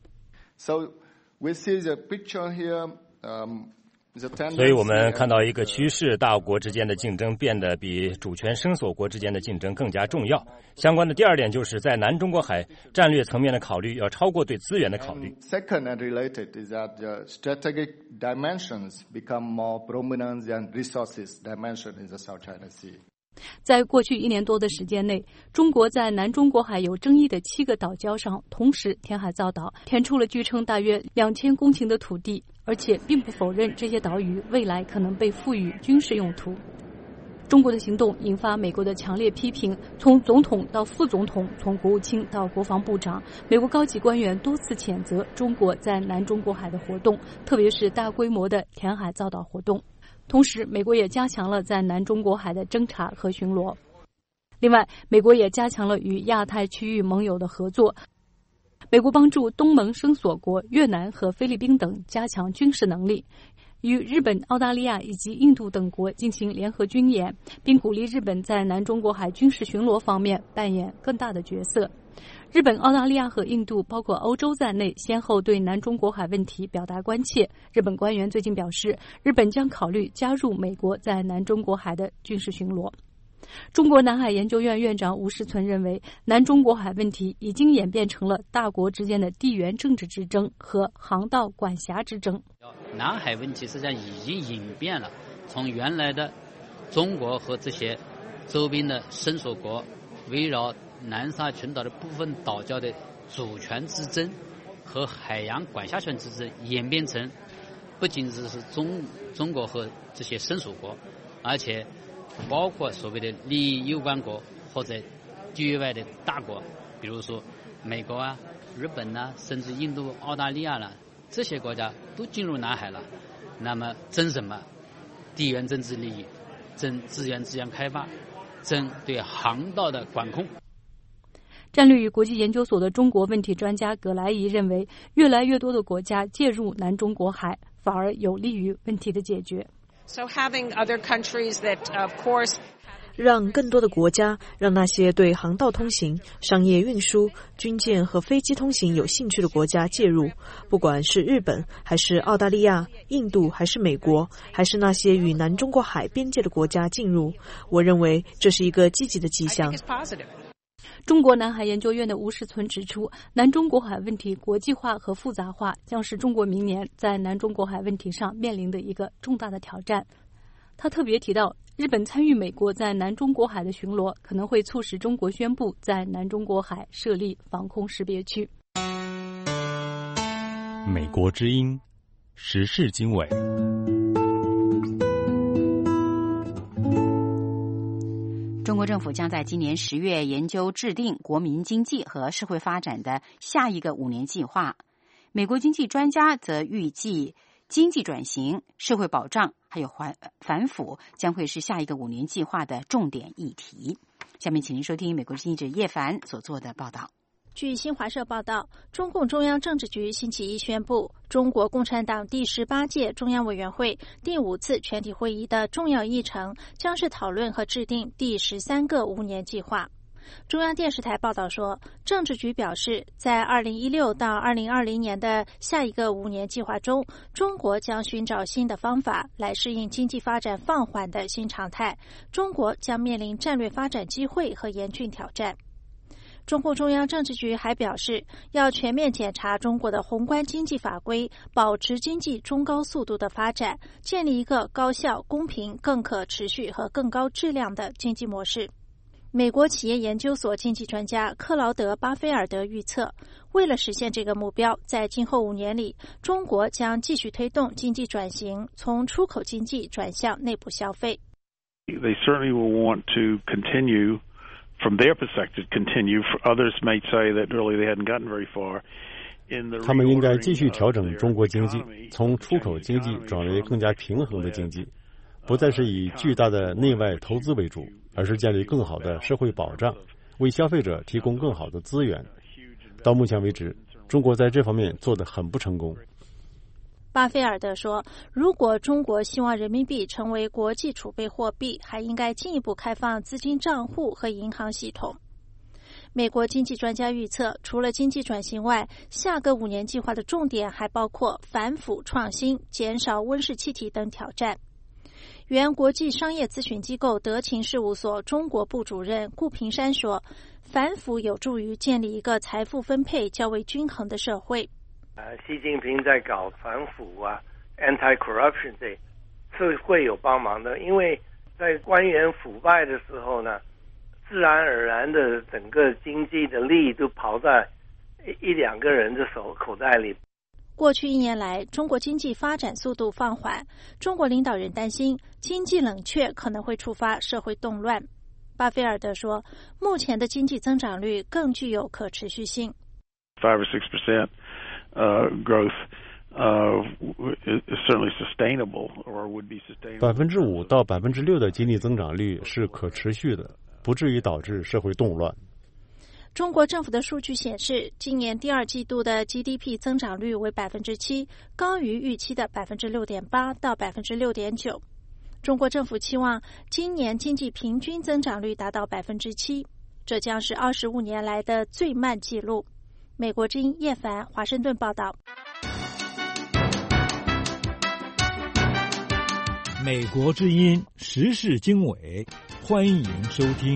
So we see the picture here, um, 所以我们看到一个趋势，大国之间的竞争变得比主权声索国之间的竞争更加重要。相关的第二点就是在南中国海战略层面的考虑要超过对资源的考虑。 Second and related is that the strategic dimensions become more prominent than resources dimension in the South China Sea. 在过去一年多的时间内，中国在南中国海有争议的七个岛礁上同时填海造岛，填出了据称大约两千公顷的土地，而且并不否认这些岛屿未来可能被赋予军事用途。中国的行动引发美国的强烈批评，从总统到副总统，从国务卿到国防部长，美国高级官员多次谴责中国在南中国海的活动，特别是大规模的填海造岛活动。同时，美国也加强了在南中国海的侦察和巡逻。另外，美国也加强了与亚太区域盟友的合作。美国帮助东盟声索国越南和菲律宾等加强军事能力，与日本、澳大利亚以及印度等国进行联合军演，并鼓励日本在南中国海军事巡逻方面扮演更大的角色。日本、澳大利亚和印度，包括欧洲在内，先后对南中国海问题表达关切。日本官员最近表示，日本将考虑加入美国在南中国海的军事巡逻。中国南海研究院院长吴世存认为，南中国海问题已经演变成了大国之间的地缘政治之争和航道管辖之争。 南海问题实际上已经演变了，从原来的中国和这些周边的声索国围绕南沙群岛的部分岛礁的主权之争和海洋管辖权之争，演变成不仅只是中中国和这些声索国，而且包括所谓的利益攸关国或者地域外的大国，比如说美国啊、日本啊，甚至印度、澳大利亚啦，这些国家都进入南海了。那么争什么？地缘政治利益，争资源资源开发，争对航道的管控。 战略与国际研究所的中国问题专家葛莱仪认为，越来越多的国家介入南中国海，反而有利于问题的解决。 So having other countries that, of course, 让更多的国家，让那些对航道通行、商业运输、军舰和飞机通行有兴趣的国家介入，不管是日本还是澳大利亚、印度还是美国，还是那些与南中国海边界的国家进入，我认为这是一个积极的迹象。 中国南海研究院的吴世存指出，南中国海问题国际化和复杂化将是中国明年在南中国海问题上面临的一个重大的挑战。他特别提到，日本参与美国在南中国海的巡逻，可能会促使中国宣布在南中国海设立防空识别区。 美国之音，时事经纬。 中国政府将在今年十月研究制定国民经济和社会发展的下一个五年计划。美国经济专家则预计，经济转型、社会保障还有反反腐将会是下一个五年计划的重点议题。下面请您收听美国经济记者叶凡所做的报道。 据新华社报道，中共中央政治局星期一宣布，中国共产党第十八届中央委员会第五次全体会议的重要议程将是讨论和制定第十三个五年计划。中央电视台报道说，政治局表示，在二零一六到二零二零年的下一个五年计划中，中国将寻找新的方法来适应经济发展放缓的新常态，中国将面临战略发展机会和严峻挑战。中共中央政治局还表示，要全面检查中国的宏观经济法规，保持经济中高速度的发展，建立一个高效、公平、更可持续和更高质量的经济模式。美国企业研究所经济专家克劳德·巴菲尔德预测，为了实现这个目标，在今后五年里，中国将继续推动经济转型，从出口经济转向内部消费。 They certainly will want to continue, from their perspective, continue. For others may say that really they hadn't gotten very far. 他们应该继续调整中国经济，从出口经济转为更加平衡的经济，不再是以巨大的内外投资为主，而是建立更好的社会保障， 为消费者提供更好的资源。到目前为止，中国在这方面做得很不成功。 巴菲尔德说，如果中国希望人民币成为国际储备货币，还应该进一步开放资金账户和银行系统。美国经济专家预测，除了经济转型外，下个五年计划的重点还包括反腐创新、减少温室气体等挑战。原国际商业咨询机构德勤事务所中国部主任顾平山说，反腐有助于建立一个财富分配较为均衡的社会。 呃，习近平在搞反腐啊 ，anti-corruption 这是会有帮忙的，因为在官员腐败的时候呢，自然而然的整个经济的利益都跑在一两个人的手口袋里。 过去一年来，中国经济发展速度放缓，中国领导人担心经济冷却可能会触发社会动乱。巴菲尔德说，目前的经济增长率更具有可持续性。 Five or six percent uh, growth uh, is certainly sustainable or would be sustainable. 百分之五到百分之六的经济增长率是可持续的，不至于导致社会动乱。 中国政府的数据显示，今年第二季度的 G D P 增长率为百分之七，高于预期的百分之六点八到百分之六点九。中国政府期望今年经济平均增长率达到百分之七，这将是二十五年来的最慢纪录。美国之音叶凡华盛顿报道。 美国之音时事经纬，欢迎收听。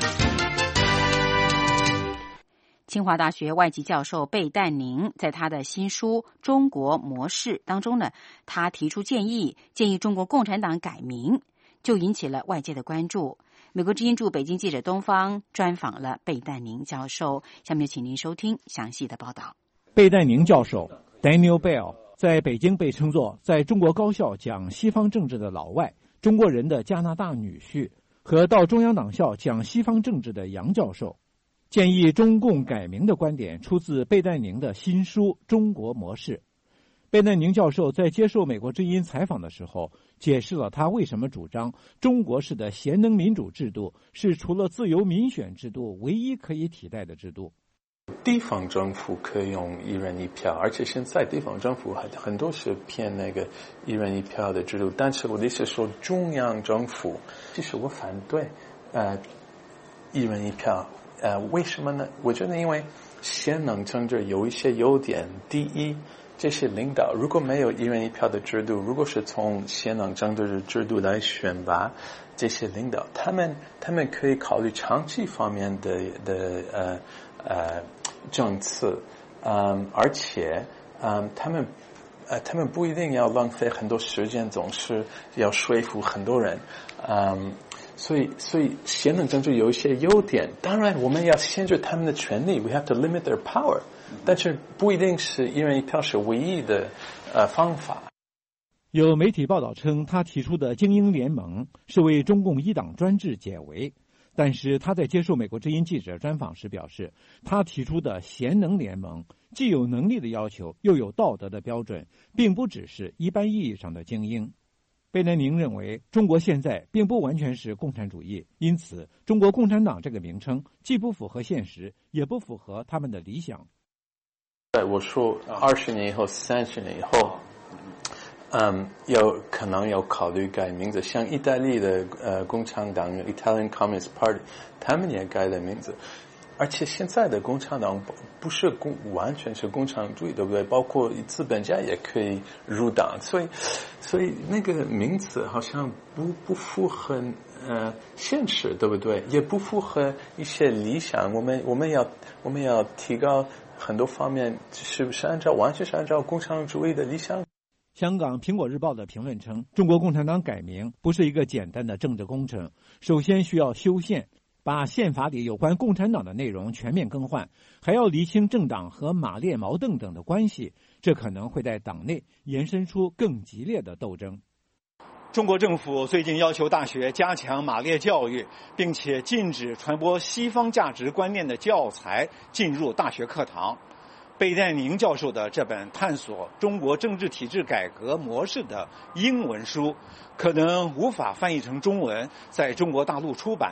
清华大学外籍教授贝淡宁在他的新书《中国模式》当中呢，他提出建议，建议中国共产党改名，就引起了外界的关注。美国之音驻北京记者东方专访了贝淡宁教授，下面就请您收听详细的报道。 贝淡宁教授 Daniel Bell 在北京被称作在中国高校讲西方政治的老外，中国人的加拿大女婿，和到中央党校讲西方政治的杨教授。建议中共改名的观点出自贝淡宁的新书《中国模式》。贝淡宁教授在接受美国之音采访的时候，解释了他为什么主张中国式的贤能民主制度是除了自由民选制度唯一可以替代的制度。 地方政府可以用一人一票，而且现在地方政府很很多是偏那个一人一票的制度，但是我的意思说中央政府，其实我反对呃一人一票。呃，为什么呢？我觉得因为贤能政治有一些优点。第一，这些领导如果没有一人一票的制度，如果是从贤能政治的制度来选拔这些领导，他们他们可以考虑长期方面的的呃呃政策，嗯，而且嗯他们呃他们不一定要浪费很多时间，总是要说服很多人，嗯。所以，所以贤能政治有一些优点。当然，我们要限制他们的权利 ，we have to limit their power。但是不一定是一人一票是唯一的呃方法。 有媒体报道称，他提出的精英联盟是为中共一党专制解围。但是他在接受美国之音记者专访时表示，他提出的贤能联盟既有能力的要求，又有道德的标准，并不只是一般意义上的精英。贝淡宁认为，中国现在并不完全是共产主义，因此中国共产党这个名称既不符合现实，也不符合他们的理想。 我说二十年以后、三十年以后，嗯，有可能要考虑改名字，像意大利的呃共产党 （Italian Communist Party），他们也改了名字。而且现在的共产党不是共完全是共产主义，对不对？包括资本家也可以入党，所以，所以那个名字好像不不符合呃现实，对不对？也不符合一些理想。我们我们要我们要提高很多方面，是不是按照完全是按照共产主义的理想？ 香港《苹果日报》的评论称，中国共产党改名不是一个简单的政治工程，首先需要修宪。把宪法里有关共产党的内容全面更换，还要厘清政党和马列毛邓等的关系，这可能会在党内延伸出更激烈的斗争。中国政府最近要求大学加强马列教育，并且禁止传播西方价值观念的教材进入大学课堂。贝淡宁教授的这本探索中国政治体制改革模式的英文书，可能无法翻译成中文，在中国大陆出版。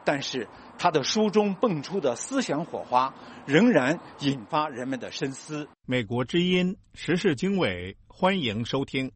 但是他的书中迸出的思想火花仍然引发人们的深思。 美国之音时事经纬，欢迎收听。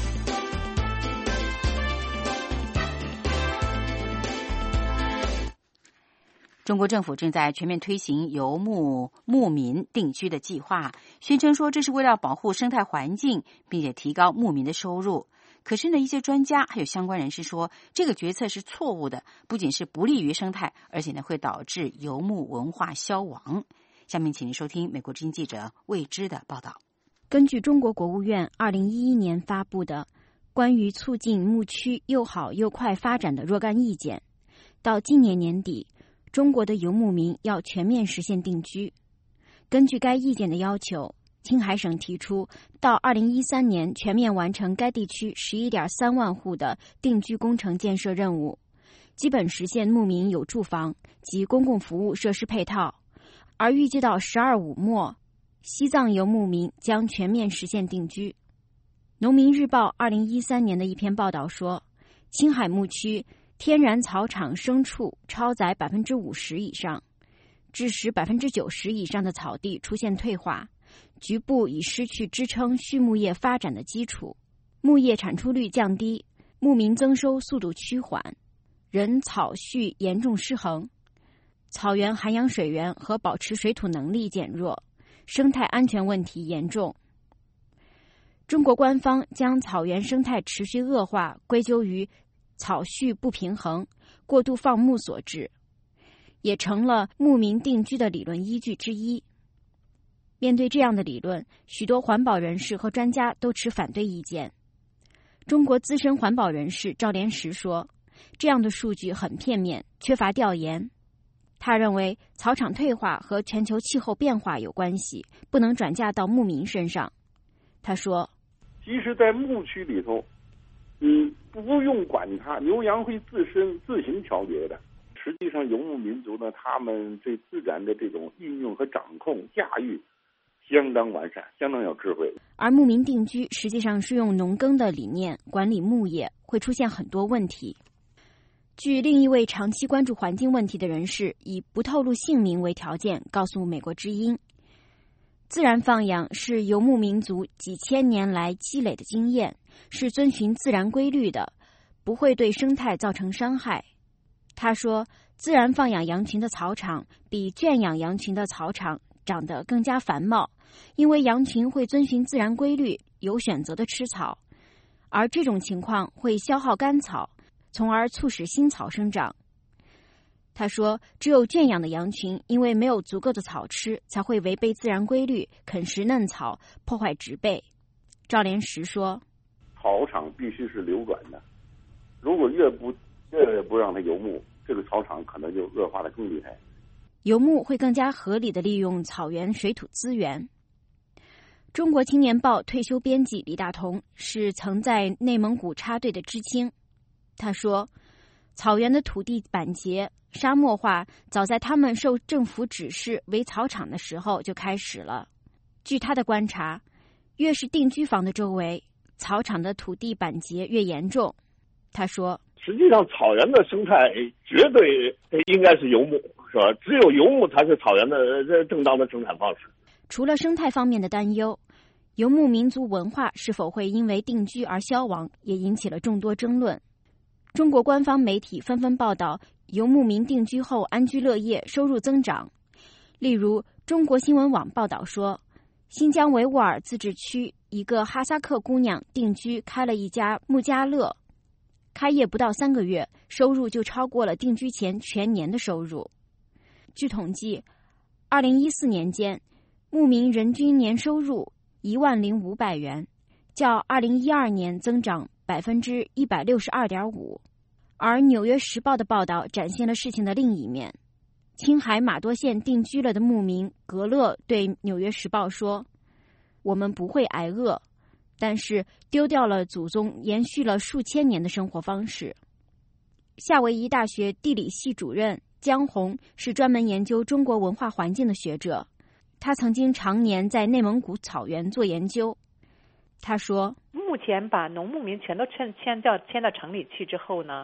中国政府正在全面推行游牧牧民定居的计划，宣称说这是为了保护生态环境，并且提高牧民的收入。可是呢，一些专家还有相关人士说，这个决策是错误的，不仅是不利于生态，而且呢会导致游牧文化消亡。下面请您收听美国之音记者魏之的报道。 根据中国国务院二零一一年发布的关于促进牧区又好又快发展的若干意见，到今年年底，中国的游牧民要全面实现定居。根据该意见的要求，青海省提出到二零一三年全面完成该地区 十一点三万户的定居工程建设任务，基本实现牧民有住房及公共服务设施配套。而预计到十二五末，西藏游牧民将全面实现定居。农民日报二零一三年的一篇报道说，青海牧区天然草场牲畜超载 百分之五十 以上，致使 百分之九十 以上的草地出现退化，局部已失去支撑畜牧业发展的基础，牧业产出率降低，牧民增收速度趋缓，人草畜严重失衡，草原涵养水源和保持水土能力减弱，生态安全问题严重。中国官方将草原生态持续恶化归咎于草畜不平衡、过度放牧所致，也成了牧民定居的理论依据之一。面对这样的理论，许多环保人士和专家都持反对意见。中国资深环保人士赵连石说，这样的数据很片面，缺乏调研。他认为草场退化和全球气候变化有关系，不能转嫁到牧民身上。他说， 即使在牧区里头，你不用管它，牛羊会自身自行调节的。实际上游牧民族呢，他们对自然的这种运用和掌控驾驭相当完善，相当有智慧。 而牧民定居实际上是用农耕的理念管理牧业，会出现很多问题。据另一位长期关注环境问题的人士以不透露姓名为条件告诉美国之音，自然放养是游牧民族几千年来积累的经验，是遵循自然规律的，不会对生态造成伤害。他说，自然放养羊群的草场比圈养羊群的草场长得更加繁茂，因为羊群会遵循自然规律，有选择的吃草，而这种情况会消耗干草，从而促使新草生长。他说，只有圈养的羊群因为没有足够的草吃，才会违背自然规律，啃食嫩草，破坏植被。赵连石说， 草场必须是流转的，如果越不越不让它游牧，这个草场可能就恶化的更厉害。 游牧会更加合理地利用草原水土资源。中国青年报退休编辑李大同是曾在内蒙古插队的知青。他说，草原的土地板结、沙漠化早在他们受政府指示为草场的时候就开始了。据他的观察，越是定居房的周围，草场的土地板结越严重。他说， 实际上草原的生态绝对应该是游牧，是吧？只有游牧才是草原的正当的生产方式。 除了生态方面的担忧，游牧民族文化是否会因为定居而消亡，也引起了众多争论。中国官方媒体纷纷报道游牧民定居后安居乐业，收入增长。例如中国新闻网报道说，新疆维吾尔自治区一个哈萨克姑娘定居开了一家木家乐，开业不到三个月，收入就超过了定居前全年的收入。据统计，二零一四年间牧民人均年收入一万零五百元，较二零一二年增长百分之一百六十二点五。而《纽约时报》的报道展现了事情的另一面。青海玛多县定居了的牧民格勒对《纽约时报》说：“我们不会挨饿，但是丢掉了祖宗延续了数千年的生活方式。”夏威夷大学地理系主任江红是专门研究中国文化环境的学者，他曾经常年在内蒙古草原做研究。他说， 目前把农牧民全都迁迁到迁到城里去之后呢，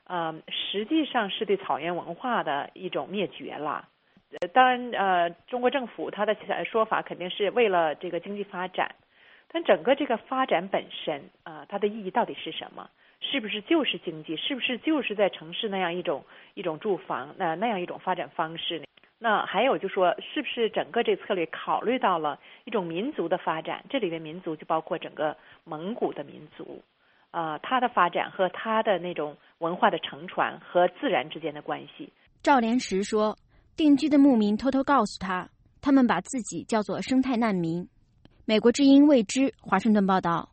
呃，实际上是对草原文化的一种灭绝了。呃，当然，呃，中国政府他的说法肯定是为了这个经济发展，但整个这个发展本身啊、呃，它的意义到底是什么？是不是就是经济？是不是就是在城市那样一种一种住房，那那样一种发展方式呢？那还有就说，是不是整个这策略考虑到了一种民族的发展？这里面民族就包括整个蒙古的民族。啊，它的发展和它的那种文化的承传和自然之间的关系。 赵连石说，定居的牧民偷偷告诉他，他们把自己叫做生态难民。美国之音未知华盛顿报道。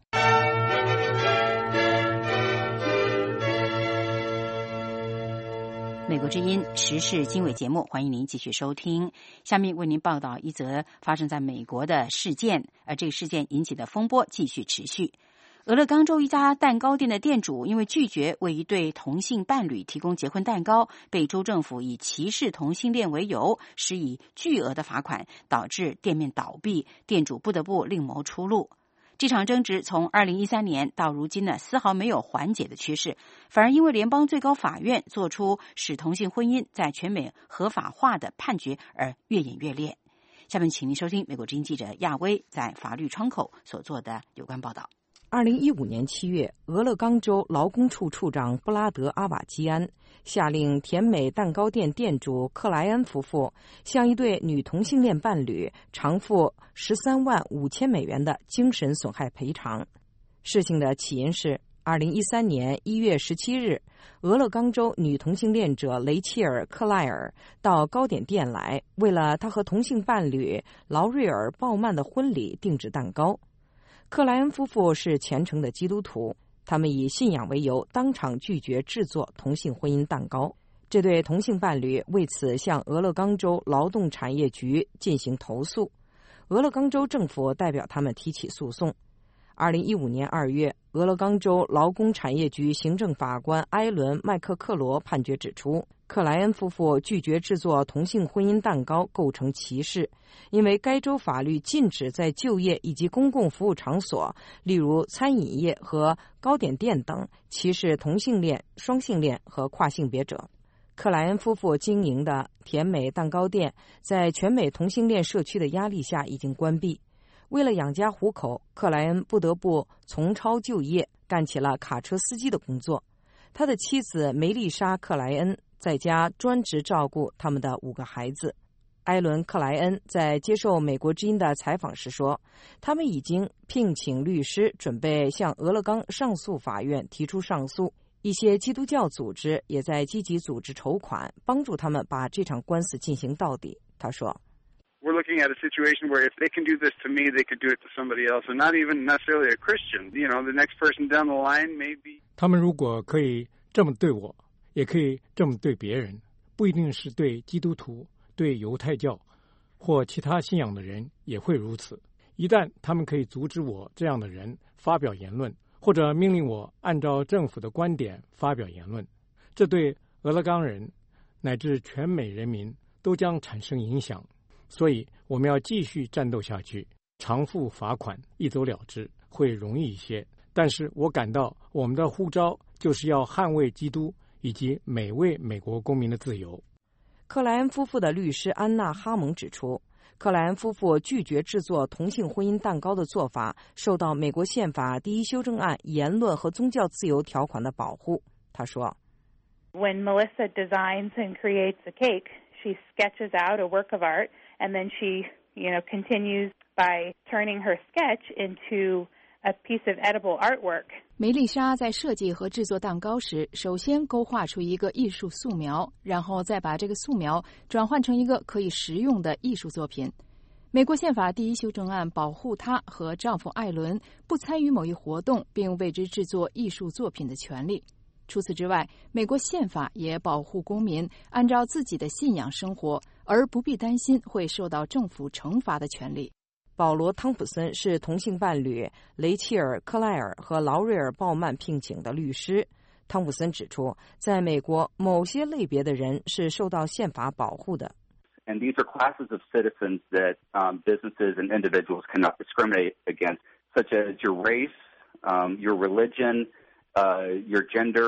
美国之音时事经纬节目，欢迎您继续收听。下面为您报道一则发生在美国的事件，而这个事件引起的风波继续持续。俄勒冈州一家蛋糕店的店主因为拒绝为一对同性伴侣提供结婚蛋糕，被州政府以歧视同性恋为由施以巨额的罚款，导致店面倒闭，店主不得不另谋出路。这场争执从二零一三年到如今呢，丝毫没有缓解的趋势，反而因为联邦最高法院做出使同性婚姻在全美合法化的判决而越演越烈。下面请您收听美国之音记者亚威在法律窗口所做的有关报道。 二零一五年七月，俄勒冈州劳工处处长布拉德·阿瓦基安下令甜美蛋糕店店主克莱恩夫妇向一对女同性恋伴侣偿付十三万五千美元的精神损害赔偿。事情的起因是二零一三年一月十七日，俄勒冈州女同性恋者雷切尔·克莱尔到糕点店来，为了她和同性伴侣劳瑞尔·鲍曼的婚礼定制蛋糕。克莱恩夫妇是虔诚的基督徒，他们以信仰为由当场拒绝制作同性婚姻蛋糕。这对同性伴侣为此向俄勒冈州劳动产业局进行投诉，俄勒冈州政府代表他们提起诉讼。二零一五年二月，俄勒冈州劳工产业局行政法官埃伦·麦克克罗判决指出，克莱恩夫妇拒绝制作同性婚姻蛋糕构成歧视，因为该州法律禁止在就业以及公共服务场所，例如餐饮业和糕点店等，歧视同性恋、双性恋和跨性别者。克莱恩夫妇经营的甜美蛋糕店在全美同性恋社区的压力下已经关闭。为了养家糊口，克莱恩不得不从超就业，干起了卡车司机的工作。他的妻子梅丽莎·克莱恩在家专职照顾他们的五个孩子。埃伦·克莱恩在接受美国之音的采访时说，他们已经聘请律师，准备向俄勒冈上诉法院提出上诉。一些基督教组织也在积极组织筹款，帮助他们把这场官司进行到底。他说 ，We're looking at a situation where if they can do this to me, they could do it to somebody else, and not even necessarily a Christian. You know, the next person down the line may be. 他们如果可以这么对我，也可以这么对别人，不一定是对基督徒、对犹太教或其他信仰的人也会如此。一旦他们可以阻止我这样的人发表言论，或者命令我按照政府的观点发表言论，这对俄勒冈人乃至全美人民都将产生影响。所以我们要继续战斗下去，偿付罚款，一走了之，会容易一些。但是我感到我们的呼召就是要捍卫基督以及每位美国公民的自由。 克莱恩夫妇的律师安娜·哈蒙指出，克莱恩夫妇拒绝制作同性婚姻蛋糕的做法受到美国宪法第一修正案言论和宗教自由条款的保护。他说 When Melissa designs and creates a cake, she sketches out a work of art, and then she, you know, continues by turning her sketch into a piece of edible artwork. 梅丽莎在设计和制作蛋糕时，首先勾画出一个艺术素描，然后再把这个素描转换成一个可以食用的艺术作品。美国宪法第一修正案保护她和丈夫艾伦不参与某一活动并为之制作艺术作品的权利。除此之外，美国宪法也保护公民按照自己的信仰生活，而不必担心会受到政府惩罚的权利。 保罗·汤普森是同性伴侣雷切尔·克莱尔和劳瑞尔·鲍曼聘请的律师。汤普森指出，在美国，某些类别的人是受到宪法保护的。 And these are classes of citizens that um, businesses and individuals cannot discriminate against, such as your race, um, your religion, uh, your gender,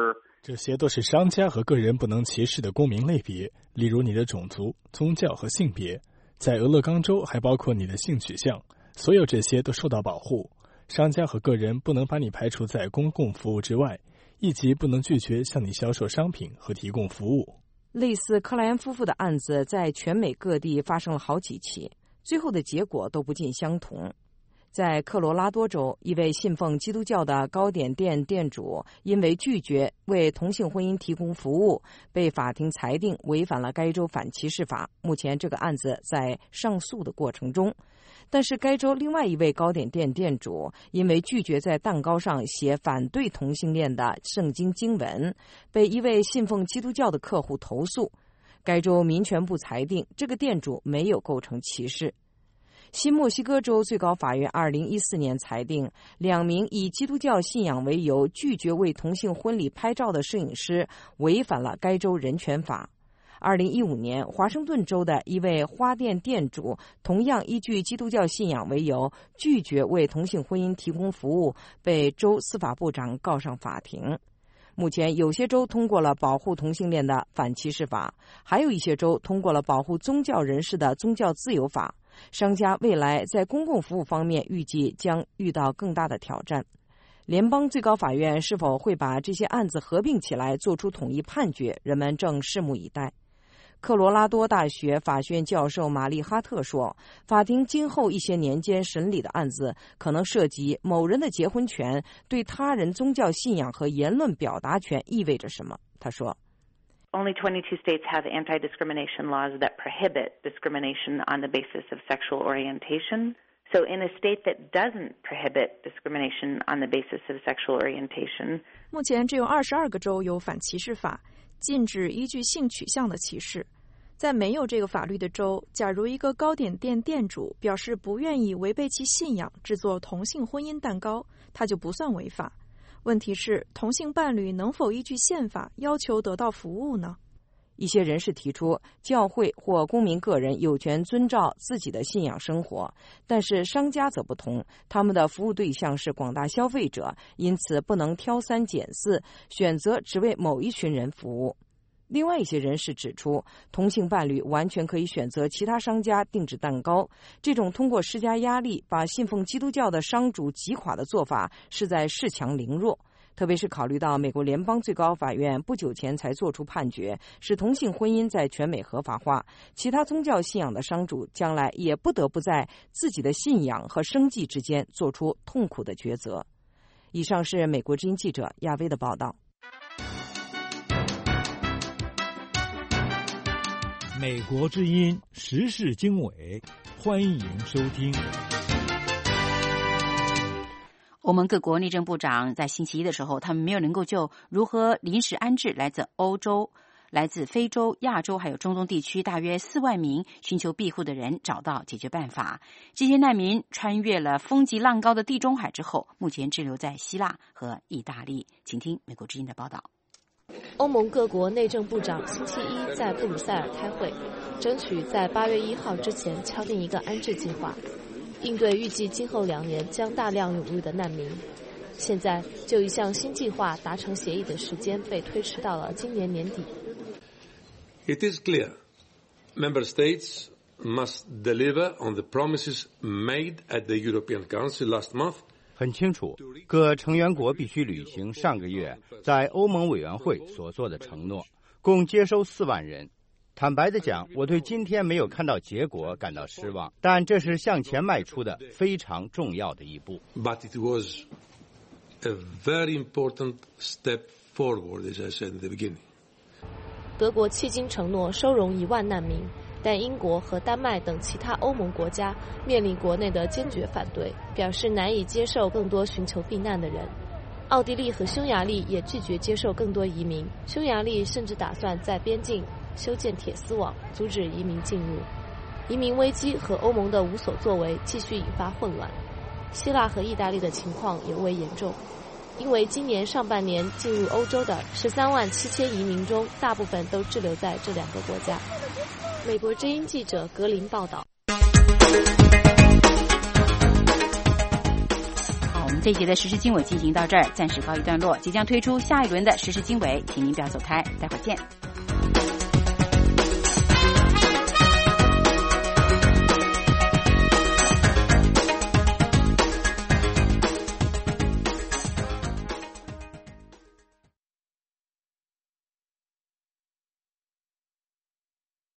这些都是商家和个人不能歧视的公民类别，例如你的种族、宗教和性别。在俄勒冈州还包括你的性取向，所有这些都受到保护。商家和个人不能把你排除在公共服务之外，以及不能拒绝向你销售商品和提供服务。 类似克莱恩夫妇的案子在全美各地发生了好几起，最后的结果都不尽相同。在科罗拉多州，一位信奉基督教的糕点店店主因为拒绝为同性婚姻提供服务，被法庭裁定违反了该州反歧视法。目前这个案子在上诉的过程中。但是该州另外一位糕点店店主因为拒绝在蛋糕上写反对同性恋的圣经经文，被一位信奉基督教的客户投诉。该州民权部裁定这个店主没有构成歧视。新墨西哥州最高法院二零一四年裁定，两名以基督教信仰为由拒绝为同性婚礼拍照的摄影师违反了该州人权法。二零一五年，华盛顿州的一位花店店主同样依据基督教信仰为由拒绝为同性婚姻提供服务，被州司法部长告上法庭。目前有些州通过了保护同性恋的反歧视法，还有一些州通过了保护宗教人士的宗教自由法。商家未来在公共服务方面预计将遇到更大的挑战。联邦最高法院是否会把这些案子合并起来做出统一判决，人们正拭目以待。科罗拉多大学法学院教授玛丽哈特说，法庭今后一些年间审理的案子可能涉及某人的结婚权对他人宗教信仰和言论表达权意味着什么。他说 Only twenty-two states have anti-discrimination laws that prohibit discrimination on the basis of sexual orientation. So in a state that doesn't prohibit discrimination on the basis of sexual orientation, 目前只有二十二个州有反歧视法，禁止依据性取向的歧视。在没有这个法律的州，假如一个糕点店店主表示不愿意违背其信仰制作同性婚姻蛋糕，他就不算违法。问题是，同性伴侣能否依据宪法要求得到服务呢？ 一些人士提出，教会或公民个人有权遵照自己的信仰生活，但是商家则不同，他们的服务对象是广大消费者，因此不能挑三拣四，选择只为某一群人服务。另外一些人士指出，同性伴侣完全可以选择其他商家定制蛋糕，这种通过施加压力把信奉基督教的商主击垮的做法是在恃强凌弱，特别是考虑到美国联邦最高法院不久前才做出判决，使同性婚姻在全美合法化，其他宗教信仰的商主将来也不得不在自己的信仰和生计之间做出痛苦的抉择。以上是美国之音记者亚薇的报道。 美国之音时事经纬，欢迎收听。 欧盟各国内政部长在星期一的时候，他们没有能够就如何临时安置来自欧洲、来自非洲、亚洲还有中东地区大约四万名寻求庇护的人找到解决办法。这些难民穿越了风急浪高的地中海之后，目前滞留在希腊和意大利。请听美国之音的报道。 欧盟各国内政部长星期一在布鲁塞尔开会，争取在八月一号之前敲定一个安置计划，应对预计今后两年将大量涌入的难民。现在就一项新计划达成协议的时间被推迟到了今年年底。 It is clear, member states must deliver on the promises made at the European Council last month. 很清楚，各成员国必须履行上个月在欧盟委员会所做的承诺，共接收四万人。坦白地讲，我对今天没有看到结果感到失望，但这是向前迈出的非常重要的一步。 But it was a very important step forward, as I said in the beginning. 德国迄今承诺收容一万难民，但英国和丹麦等其他欧盟国家面临国内的坚决反对，表示难以接受更多寻求避难的人。奥地利和匈牙利也拒绝接受更多移民，匈牙利甚至打算在边境修建铁丝网，阻止移民进入。移民危机和欧盟的无所作为继续引发混乱。希腊和意大利的情况尤为严重，因为今年上半年进入欧洲的十三万七千移民中，大部分都滞留在这两个国家。美国之音记者格林报道。 好，我们这一节的时事经纬进行到这儿，暂时告一段落。即将推出下一轮的时事经纬，请您不要走开，待会儿见。